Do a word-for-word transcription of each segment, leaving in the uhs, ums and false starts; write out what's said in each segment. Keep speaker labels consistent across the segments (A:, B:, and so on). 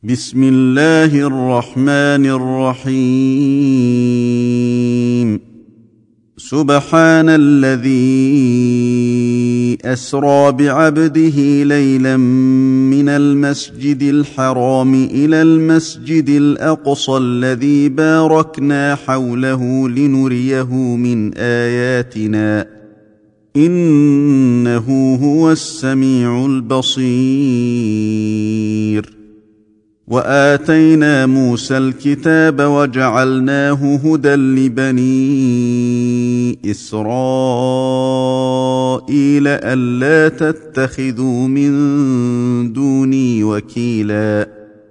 A: بسم الله الرحمن الرحيم. سبحان الذي أسرى بعبده ليلا من المسجد الحرام إلى المسجد الأقصى الذي باركنا حوله لنريه من آياتنا إنه هو السميع البصير. وآتينا موسى الكتاب وجعلناه هدى لبني إسرائيل ألا تتخذوا من دوني وكيلا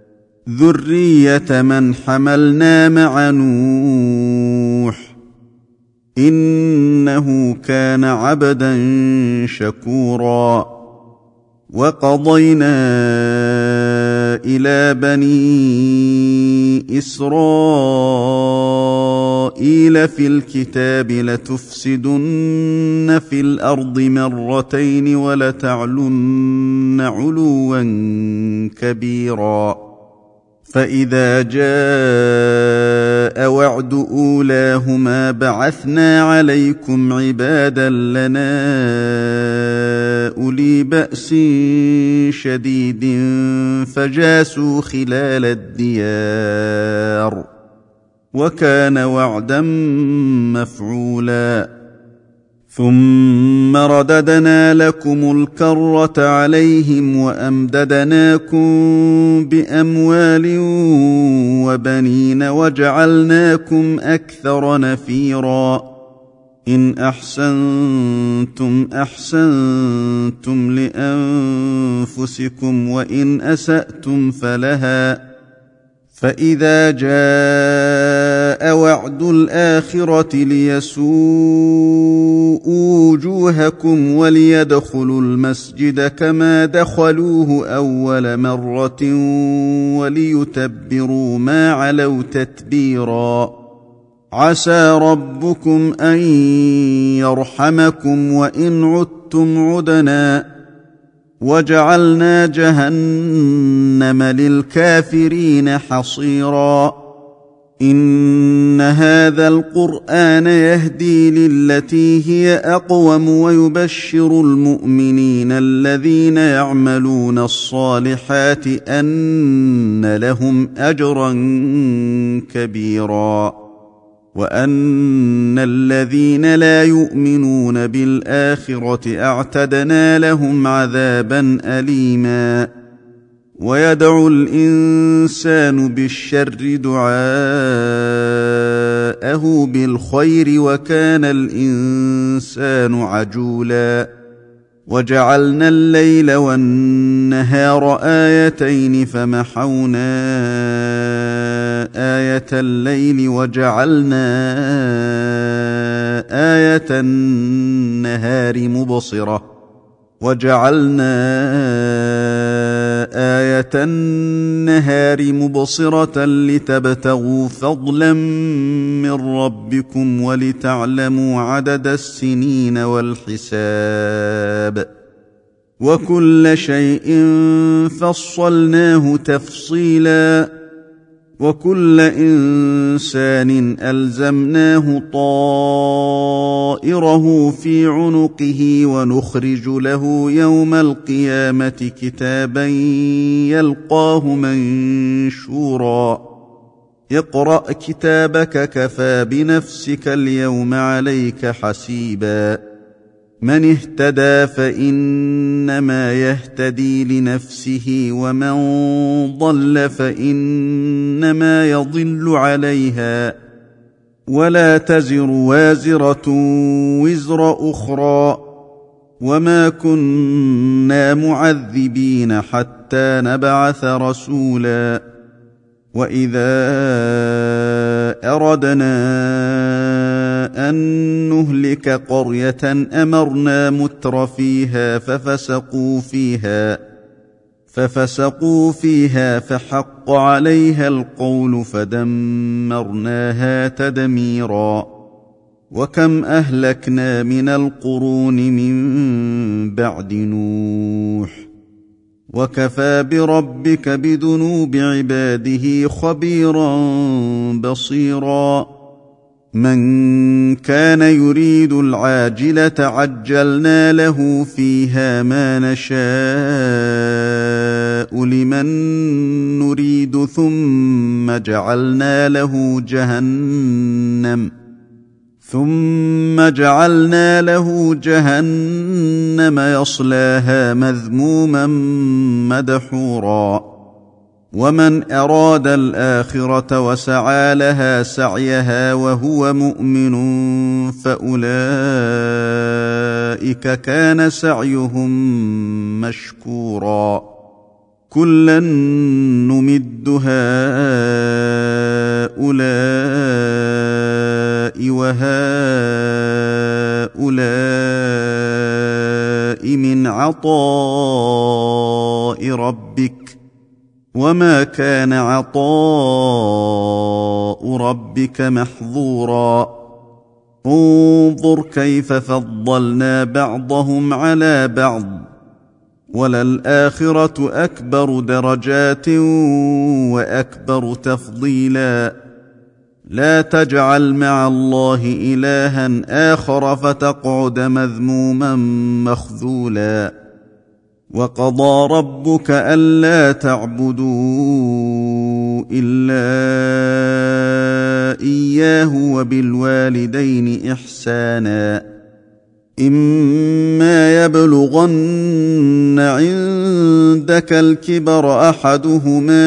A: ذرية من حملنا مع نوح إنه كان عبدا شكورا. وقضينا إلى بني إسرائيل في الكتاب لتفسدن في الأرض مرتين ولتعلن علوا كبيرا. فإذا جاء وعد أولاهما بعثنا عليكم عبادا لنا أولي بأس شديد فجاسوا خلال الديار وكان وعدا مفعولا. ثم رددنا لكم الكرة عليهم وأمددناكم بأموال وبنين وجعلناكم أكثر نفيرا. إن أحسنتم أحسنتم لأنفسكم وإن أسأتم فلها. فإذا جاء وعد الآخرة ليسوءوا وجوهكم وليدخلوا المسجد كما دخلوه أول مرة وليتبروا ما علوا تتبيرا. عسى ربكم أن يرحمكم وإن عدتم عدنا وجعلنا جهنم للكافرين حصيرا. إن هذا القرآن يهدي للتي هي أقوم ويبشر المؤمنين الذين يعملون الصالحات أن لهم أجرا كبيرا وأن الذين لا يؤمنون بالآخرة أعتدنا لهم عذابا أليما. ويدعو الإنسان بالشر دعاءه بالخير وكان الإنسان عجولا. وجعلنا الليل والنهار آيتين فمحونا آية الليل وجعلنا آية النهار مبصرة وجعلنا آية النهار مبصرة لتبتغوا فضلا من ربكم ولتعلموا عدد السنين والحساب وكل شيء فصلناه تفصيلا. وكل إنسان ألزمناه طائره في عنقه ونخرج له يوم القيامة كتابا يلقاه منشورا. اقرأ كتابك كفى بنفسك اليوم عليك حسيبا. من اهتدى فإنما يهتدي لنفسه ومن ضل فإنما يضل عليها ولا تزر وازرة وزر أخرى وما كنا معذبين حتى نبعث رسولا. وإذا أردنا أن نهلك قرية أمرنا متر فيها ففسقوا فيها ففسقوا فيها فحق عليها القول فدمرناها تدميرا. وكم أهلكنا من القرون من بعد نوح وكفى بربك بذنوب عباده خبيرا بصيرا من كان يريد العاجلة عجلنا له فيها ما نشاء لمن نريد ثم جعلنا له جهنم ثم جعلنا له جهنم يصلاها مذموما مدحورا ومن أراد الآخرة وسعى لها سعيها وهو مؤمن فأولئك كان سعيهم مشكورا كلا نمد هؤلاء وهؤلاء من عطاء ربك وما كان عطاء ربك محظورا انظر كيف فضلنا بعضهم على بعض وللآخرة أكبر درجات وأكبر تفضيلا لا تجعل مع الله إلها آخر فتقعد مذموما مخذولا وقضى ربك ألا تعبدوا إلا إياه وبالوالدين إحسانا إما يبلغن عندك الكبر أحدهما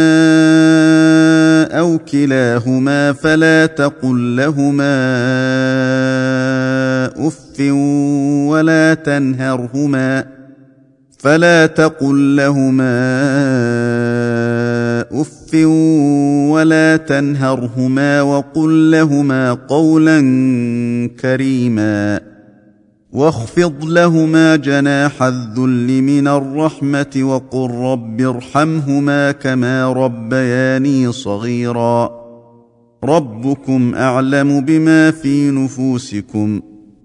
A: أو كلاهما فلا تقل لهما أف ولا تنهرهما فلا تقل لهما أف ولا تنهرهما وقل لهما قولا كريما واخفض لهما جناح الذل من الرحمة وقل رب ارحمهما كما ربياني صغيرا ربكم أعلم بما في نفوسكم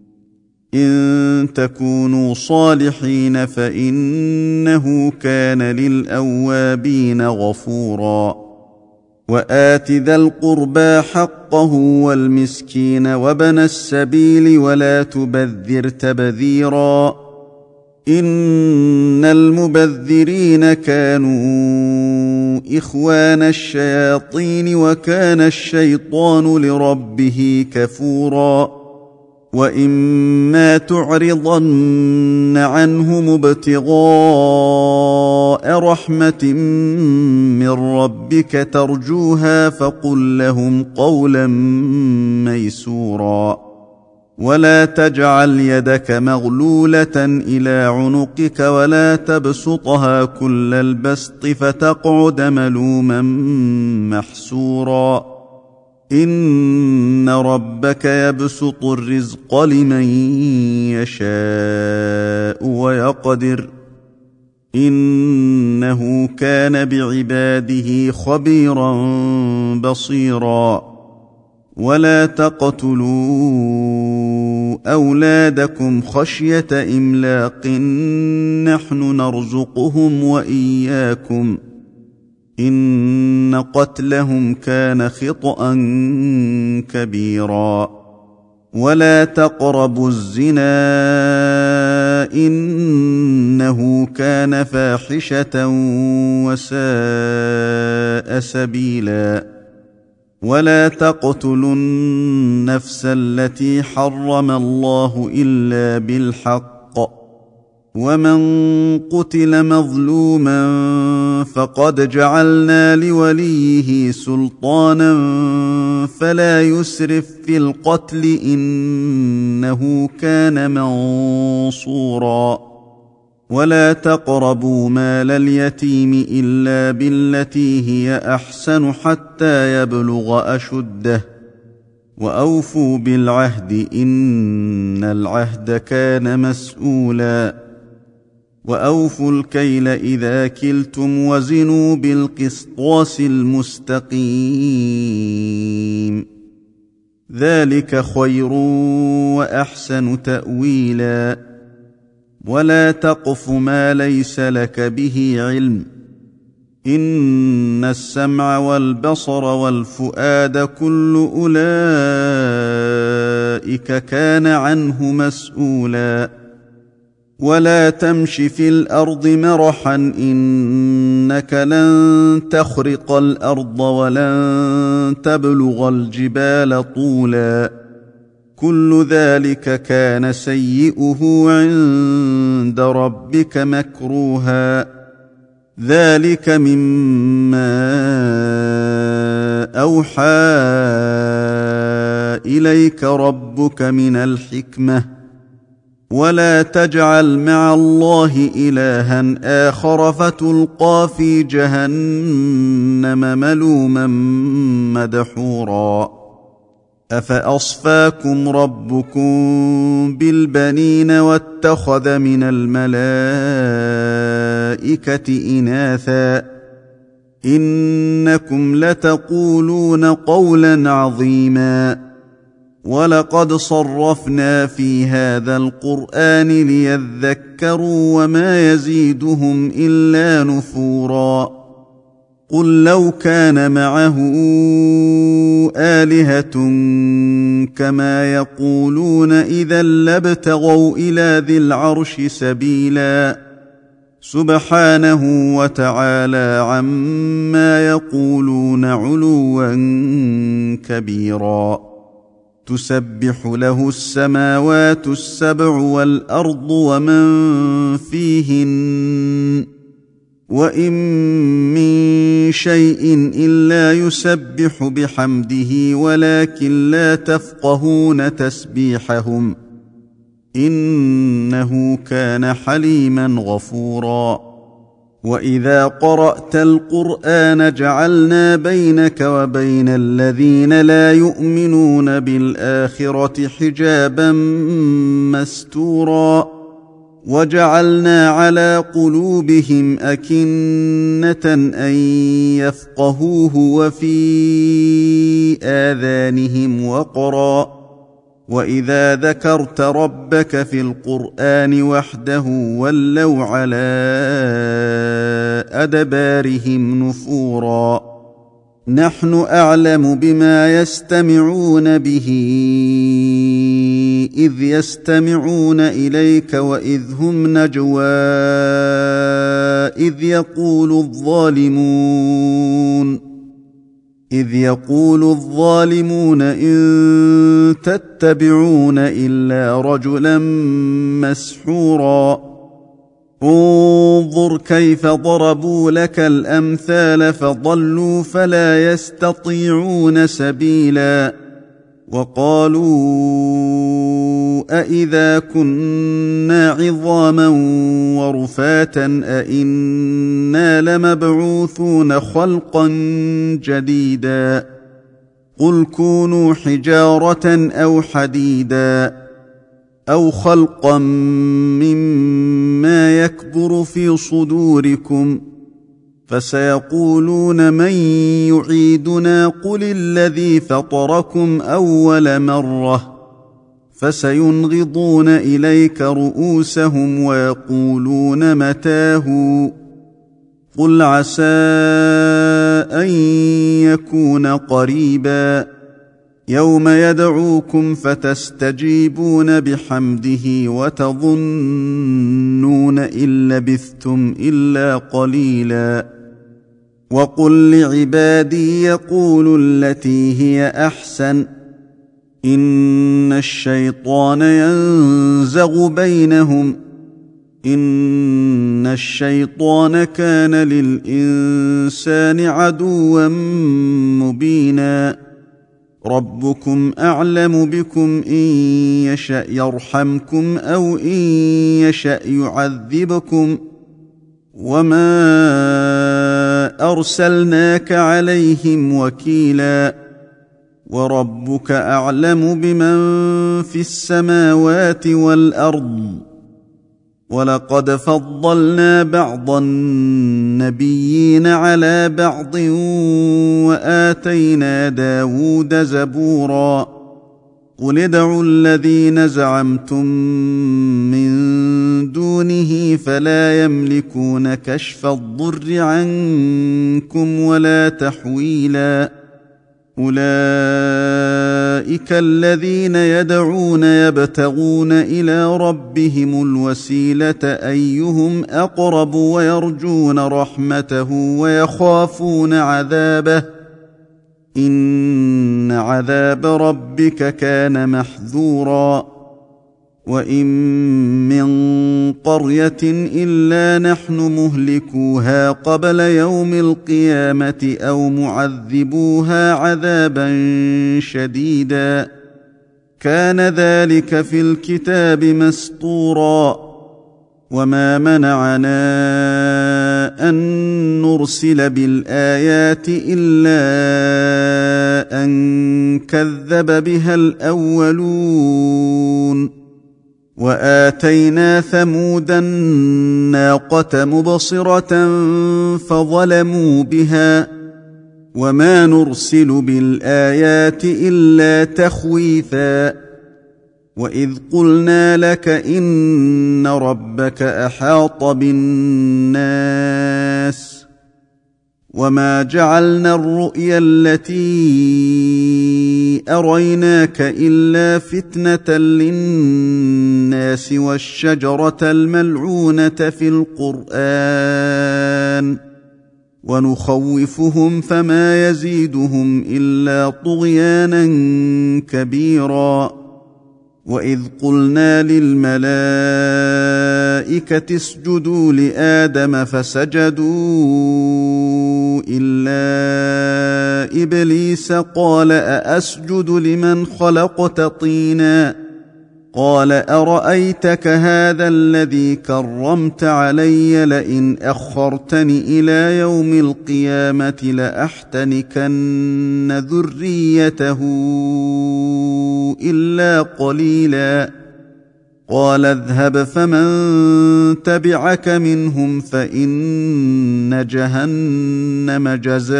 A: إن تكونوا صالحين فإنه كان للأوابين غفورا وآت ذا القربى حقه والمسكين وابن السبيل ولا تبذر تبذيرا إن المبذرين كانوا إخوان الشياطين وكان الشيطان لربه كفورا وإما تعرضن عنهم ابتغاء رحمة من ربك ترجوها فقل لهم قولا ميسورا ولا تجعل يدك مغلولة إلى عنقك ولا تبسطها كل البسط فتقعد ملوما محسورا إن ربك يبسط الرزق لمن يشاء ويقدر إنه كان بعباده خبيرا بصيرا ولا تقتلوا أولادكم خشية إملاق نحن نرزقهم وإياكم إن قتلهم كان خطأ كبيرا ولا تقربوا الزنا إنه كان فاحشة وساء سبيلا ولا تقتلوا النفس التي حرم الله إلا بالحق ومن قتل مظلوما فقد جعلنا لوليه سلطانا فلا يسرف في القتل إنه كان منصورا ولا تقربوا مال اليتيم إلا بالتي هي أحسن حتى يبلغ أشده وأوفوا بالعهد إن العهد كان مسؤولا وأوفوا الكيل إذا كلتم وزنوا بالقسطاس المستقيم ذلك خير وأحسن تأويلا ولا تقف ما ليس لك به علم، إن السمع والبصر والفؤاد كل أولئك كان عنه مسؤولا. ولا تمش في الأرض مرحا، إنك لن تخرق الأرض ولن تبلغ الجبال طولا، كل ذلك كان سيئه عند ربك مكروها. ذلك مما أوحى إليك ربك من الحكمة. ولا تجعل مع الله إلها آخر فتلقى في جهنم ملوما مدحورا. أفأصفاكم ربكم بالبنين واتخذ من الملائكة إناثا، إنكم لتقولون قولا عظيما. ولقد صرفنا في هذا القرآن ليذكروا وما يزيدهم إلا نفورا. قل لو كان معه آلهة كما يقولون إذا لابتغوا إلى ذي العرش سبيلا، سبحانه وتعالى عما يقولون علوا كبيرا. تسبح له السماوات السبع والأرض ومن فيهن، وإن من شيء إلا يسبح بحمده ولكن لا تفقهون تسبيحهم، إنه كان حليما غفورا. وإذا قرأت القرآن جعلنا بينك وبين الذين لا يؤمنون بالآخرة حجابا مستورا، وجعلنا على قلوبهم أكنة أن يفقهوه وفي آذانهم وقرا، وإذا ذكرت ربك في القرآن وحده ولوا على أدبارهم نفورا. نحن أعلم بما يستمعون به إذ يستمعون إليك وإذ هم نجوى إذ يقول الظالمون إذ يقول الظالمون إن تتبعون إلا رجلا مسحورا. انظر كيف ضربوا لك الأمثال فضلوا فلا يستطيعون سبيلا. وقالوا أإذا كنا عظاما ورفاتا أإنا لمبعوثون خلقا جديدا. قل كونوا حجارة أو حديدا أو خلقا مما يكبر في صدوركم، فسيقولون من يعيدنا قل الذي فطركم أول مرة، فسينغضون إليك رؤوسهم ويقولون متاه. قل عسى أن يكون قريبا، يوم يدعوكم فتستجيبون بحمده وتظنون إن لبثتم إلا قليلا. وقل لعبادي يقولوا التي هي أحسن، إن الشيطان ينزغ بينهم، إن الشيطان كان للإنسان عدوا مبينا. ربكم أعلم بكم إن يشأ يرحمكم أو إن يشأ يعذبكم، وما أرسلناك عليهم وكيلا. وربك أعلم بمن في السماوات والأرض. ولقد فضلنا بعض النبيين على بعض وآتينا داود زبورا. قل ادعوا الذين زعمتم من دونه فلا يملكون كشف الضر عنكم ولا تحويلا أولئك الذين يدعون يبتغون إلى ربهم الوسيلة أيهم أقرب ويرجون رحمته ويخافون عذابه إن عذاب ربك كان محذورا وإن من قرية إلا نحن مهلكوها قبل يوم القيامة أو معذبوها عذابا شديدا كان ذلك في الكتاب مسطورا وما منعنا أن نرسل بالآيات إلا أن كذب بها الأولون وآتينا ثمود الناقة مبصرة فظلموا بها وما نرسل بالآيات إلا تخويفا وإذ قلنا لك إن ربك أحاط بالناس وما جعلنا الرؤيا التي أريناك إلا فتنة للناس والشجرة الملعونة في القرآن ونخوفهم فما يزيدهم إلا طغيانا كبيرا وإذ قلنا للملائكة اسجدوا لآدم فسجدوا إلا إبليس قال أأسجد لمن خلقت طينا قال أرأيتك هذا الذي كرمت علي لئن أخرتني إلى يوم القيامة لأحتنكن ذريته إلا قليلا قال اذهب فمن تبعك منهم فإن جهنم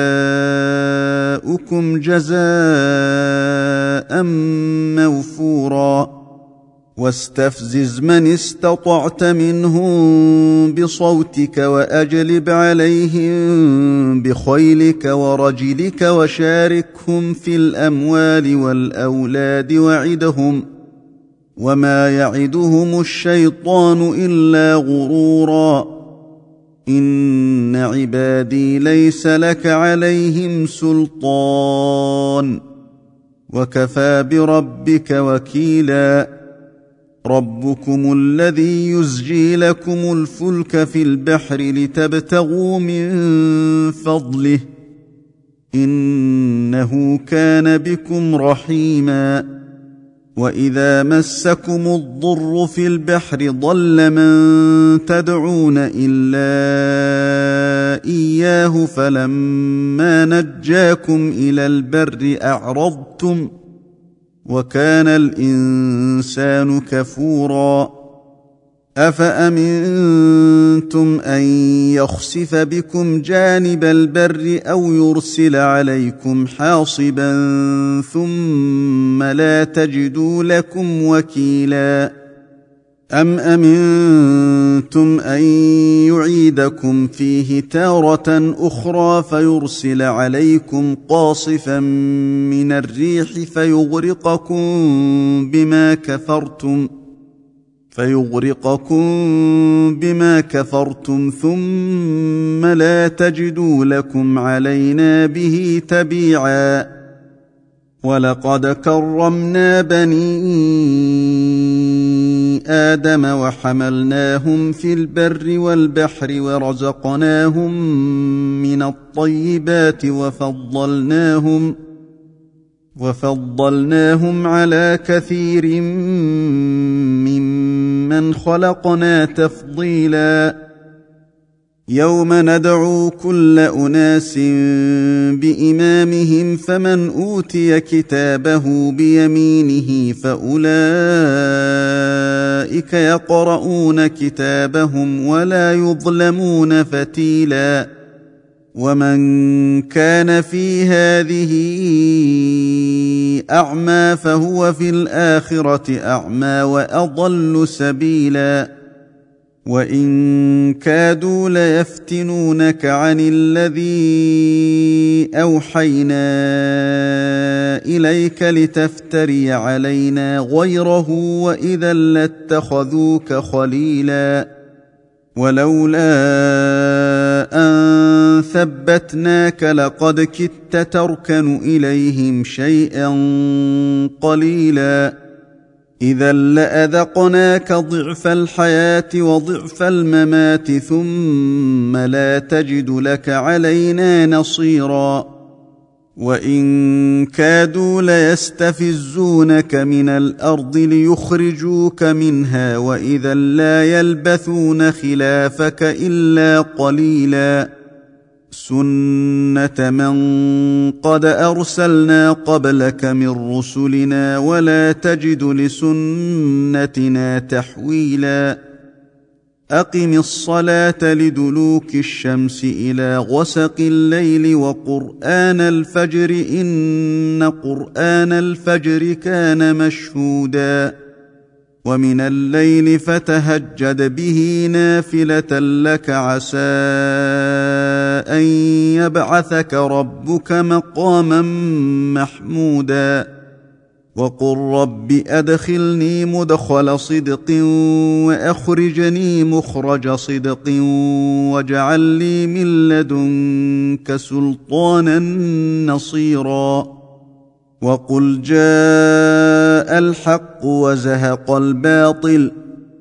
A: جزاؤكم جزاء موفورا واستفزز من استطعت منهم بصوتك وأجلب عليهم بخيلك ورجلك وشاركهم في الأموال والأولاد وعدهم وما يعدهم الشيطان إلا غرورا إن عبادي ليس لك عليهم سلطان وكفى بربك وكيلا ربكم الذي يزجي لكم الفلك في البحر لتبتغوا من فضله إنه كان بكم رحيما وإذا مسكم الضر في البحر ضل من تدعون إلا إياه فلما نجاكم إلى البر أعرضتم وكان الإنسان كفورا أفأمنتم أن يخسف بكم جانب البر أو يرسل عليكم حاصبا ثم لا تجدوا لكم وكيلا أم أمنتم أن يعيدكم فيه تارة أخرى فيرسل عليكم قاصفا من الريح فيغرقكم بما كفرتم فيغرقكم بما كفرتم ثم لا تجدوا لكم علينا به تبيعا ولقد كرمنا بني آدم وحملناهم في البر والبحر ورزقناهم من الطيبات وفضلناهم وفضلناهم على كثير ممن خلقنا تفضيلا يوم ندعو كل أناس بإمامهم فمن أوتي كتابه بيمينه فأولئك يقرؤون كتابهم ولا يظلمون فتيلا ومن كان في هذه أعمى فهو في الآخرة أعمى وأضل سبيلا وإن كادوا ليفتنونك عن الذي أوحينا إليك لتفتري علينا غيره وإذا لاتخذوك خليلا ولولا أن ثبتناك لقد كدت تركن إليهم شيئا قليلا إذا لأذقناك ضعف الحياة وضعف الممات ثم لا تجد لك علينا نصيرا وإن كادوا ليستفزونك من الأرض ليخرجوك منها وإذا لا يلبثون خلافك إلا قليلا سنة من قد أرسلنا قبلك من رسلنا ولا تجد لسنتنا تحويلا أقم الصلاة لدلوك الشمس إلى غسق الليل وقرآن الفجر إن قرآن الفجر كان مشهودا ومن الليل فتهجد به نافلة لك عسى أن يبعثك ربك مقاما محمودا وقل رب أدخلني مدخل صدق وأخرجني مخرج صدق واجعل لي من لدنك سلطانا نصيرا وقل جاء الحق وزهق الباطل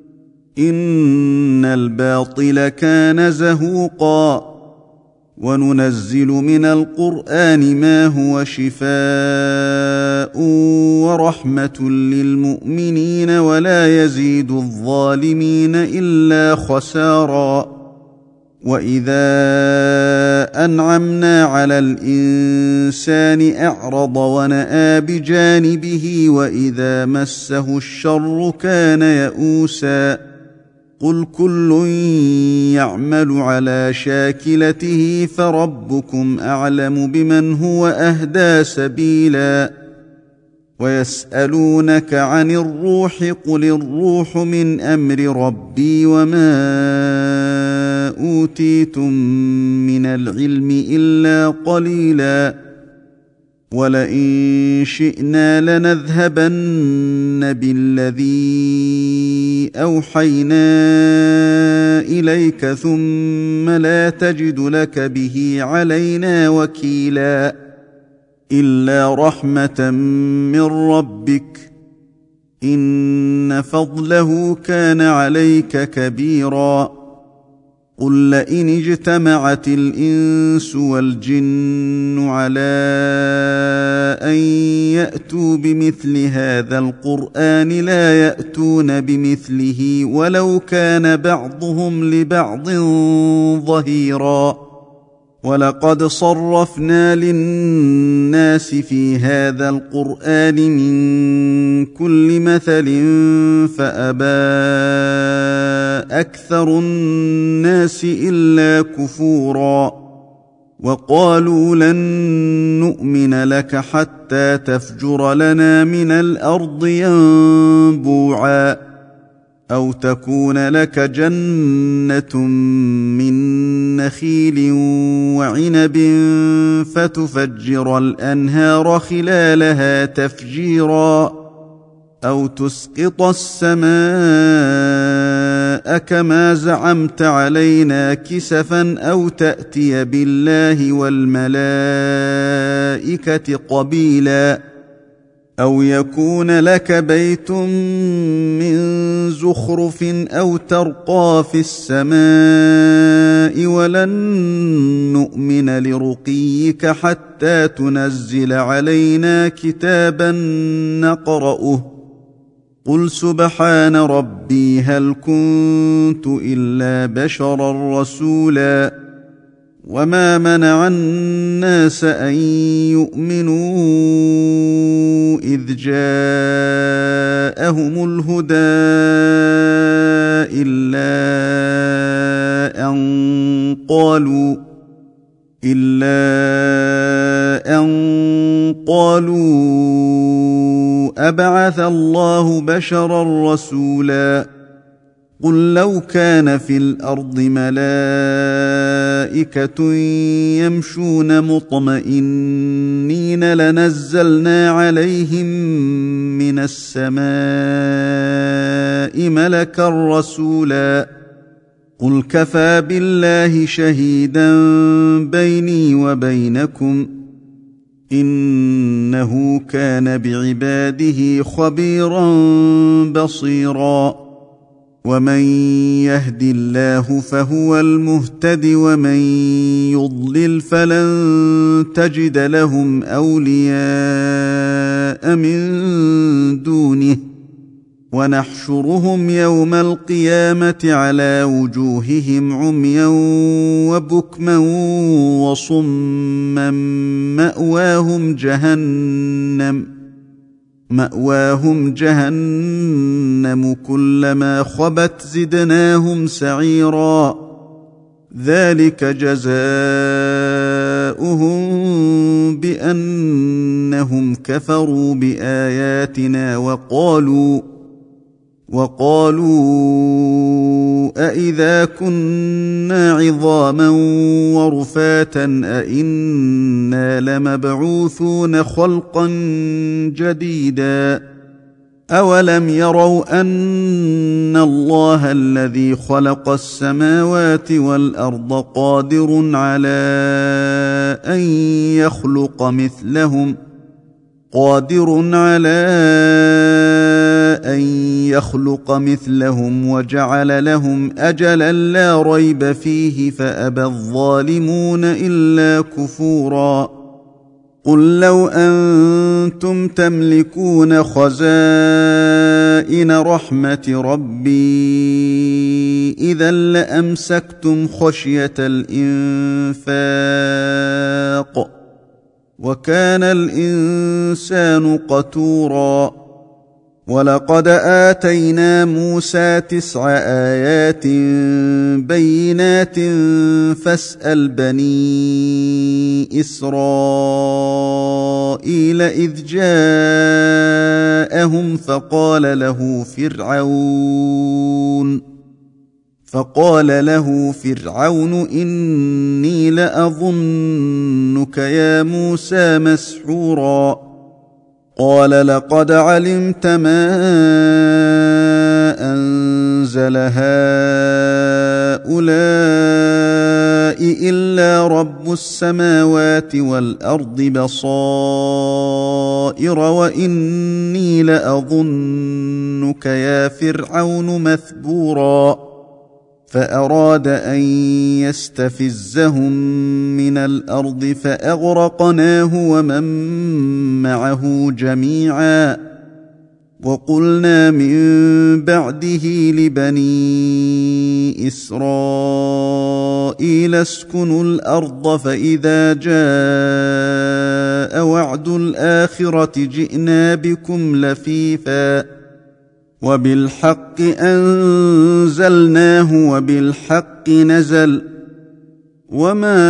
A: إن الباطل كان زهوقا وننزل من القرآن ما هو شفاء ورحمة للمؤمنين ولا يزيد الظالمين إلا خسارا وإذا أنعمنا على الإنسان أعرض ونأى بجانبه وإذا مسه الشر كان يئوسا قل كل يعمل على شاكلته فربكم أعلم بمن هو أهدى سبيلا ويسألونك عن الروح قل الروح من أمر ربي وما أوتيتم من العلم إلا قليلا ولئن شئنا لنذهبن بالذي أوحينا إليك ثم لا تجد لك به علينا وكيلا إلا رحمة من ربك إن فضله كان عليك كبيرا قل لئن اجتمعت الإنس والجن على أن يأتوا بمثل هذا القرآن لا يأتون بمثله ولو كان بعضهم لبعض ظهيرا ولقد صرفنا للناس في هذا القرآن من كل مثل فأبى أكثر الناس إلا كفورا وقالوا لن نؤمن لك حتى تفجر لنا من الأرض ينبوعا أو تكون لك جنة من نخيل وعنب فتفجر الأنهار خلالها تفجيرا أو تسقط السماء كما زعمت علينا كسفا أو تأتي بالله والملائكة قبيلا أو يكون لك بيت من زخرف أو ترقى في السماء ولن نؤمن لرقيك حتى تنزل علينا كتابا نقرأه قل سبحان ربي هل كنت إلا بشرا رسولا وما منع الناس أن يؤمنوا إذ جاءهم الهدى إلا أن قالوا إلا أن قالوا أبعث الله بشرا رسولا قل لو كان في الأرض ملائكة يمشون مطمئنين لنزلنا عليهم من السماء ملكا رسولا قل كفى بالله شهيدا بيني وبينكم إنه كان بعباده خبيرا بصيرا ومن يهد الله فهو المهتد ومن يضلل فلن تجد لهم أولياء من دونه ونحشرهم يوم القيامة على وجوههم عميا وبكما وصما مأواهم جهنم مأواهم جهنم كلما خبت زدناهم سعيرا ذلك جزاؤهم بأنهم كفروا بآياتنا وقالوا وقالوا أإذا كنا عظاما ورفاتا أإنا لمبعوثون خلقا جديدا أولم يروا أن الله الذي خلق السماوات والأرض قادر على أن يخلق مثلهم قادر على أن يخلق مثلهم وجعل لهم أجلا لا ريب فيه فأبى الظالمون إلا كفورا قل لو أنتم تملكون خزائن رحمة ربي إذا لأمسكتم خشية الإنفاق وكان الإنسان قتورا ولقد آتينا موسى تسع آيات بينات فاسأل بني إسرائيل إذ جاءهم فقال له فرعون فقال له فرعون إني لأظنك يا موسى مسحورا قال لقد علمت ما أنزل هؤلاء إلا رب السماوات والأرض بصائر وإني لأظنك يا فرعون مثبورا فأراد أن يستفزهم من الأرض فأغرقناه ومن معه جميعا وقلنا من بعده لبني إسرائيل اسكنوا الأرض فإذا جاء وعد الآخرة جئنا بكم لفيفا وبالحق أنزلناه وبالحق نزل وما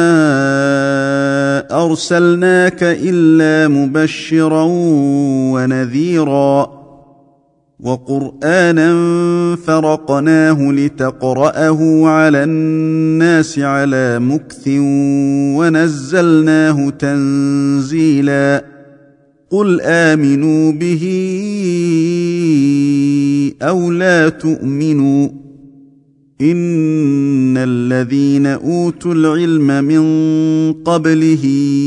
A: أرسلناك إلا مبشرا ونذيرا وقرآنا فرقناه لتقرأه على الناس على مكث ونزلناه تنزيلا قل آمنوا به أو لا تؤمنوا إن الذين أوتوا العلم من قبله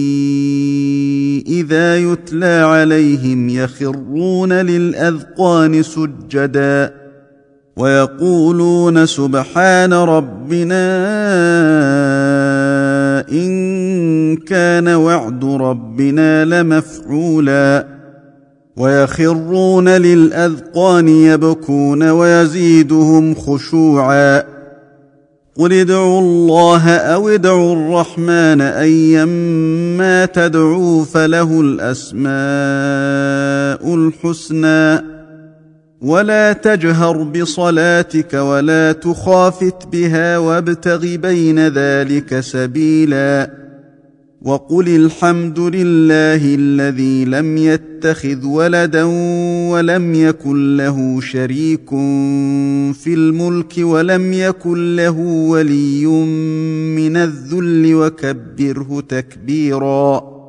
A: إذا يتلى عليهم يخرون للأذقان سجدا ويقولون سبحان ربنا إن كان وعد ربنا لمفعولا ويخرون للأذقان يبكون ويزيدهم خشوعا قل ادعوا الله أو ادعوا الرحمن أيما تدعوا فله الأسماء الحسنى ولا تجهر بصلاتك ولا تخافت بها وابتغ بين ذلك سبيلا وقل الحمد لله الذي لم يتخذ ولدا ولم يكن له شريك في الملك ولم يكن له ولي من الذل وكبره تكبيرا.